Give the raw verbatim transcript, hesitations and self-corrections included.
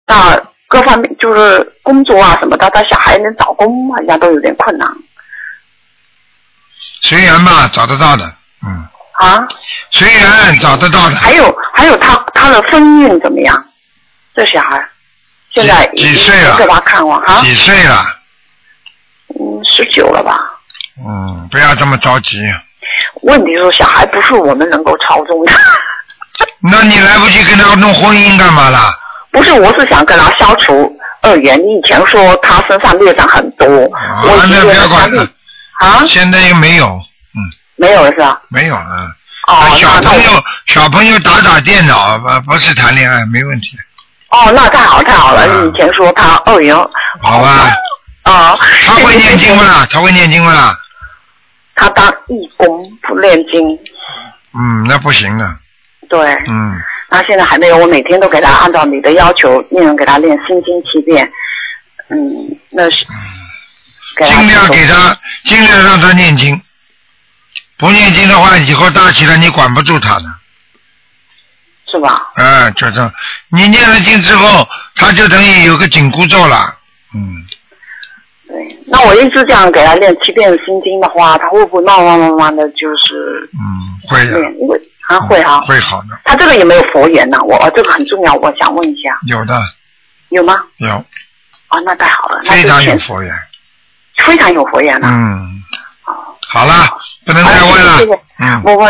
那各方面就是工作啊什么的，他小孩能找工好像都有点困难。 随缘吧，找得到的，嗯。 啊？ 随缘找得到的。 还有还有他他的婚运怎么样？这小孩现在几几岁了？ 给他看过哈？ 几岁了？ 嗯，十九了吧？ 嗯，不要这么着急。 问题是小孩不是我们能够操纵的。 那你来不及跟他弄婚姻干嘛啦？ 不是，我是想跟他消除恶缘。你以前说他身上孽障很多， 啊， 我那不要管了。 啊？ 现在又没有，嗯。 没有了是吧？ 没有了。 哦， 小朋友小朋友打打电脑，不不是谈恋爱，没问题。 哦，那太好太好了！你以前说他恶缘。 好吧。 啊。 他会念经不啦？他会念经不啦？ 他当义工不念经。 嗯，那不行的。 对。 嗯。 他现在还没有，我每天都给他按照你的要求，念人给他念心经七遍。嗯，那是。 尽量给他，尽量让他念经。不念经的话，以后大起来你管不住他的。 是吧？ 嗯，就这样。你念了经之后，他就等于有个紧箍咒了。嗯。 对，那我一直这样给他练七遍心经的话，他会不会慢慢慢慢的就是？ 嗯，会的。 因为他会哈、 嗯。会好的。 他这个有没有佛缘呢？我这个很重要，我想问一下。 有的。有吗？ 有。 哦，那太好了。 非常有佛缘。 非常有佛缘呢。 嗯。好了，不能再问了。 谢谢。 嗯。 我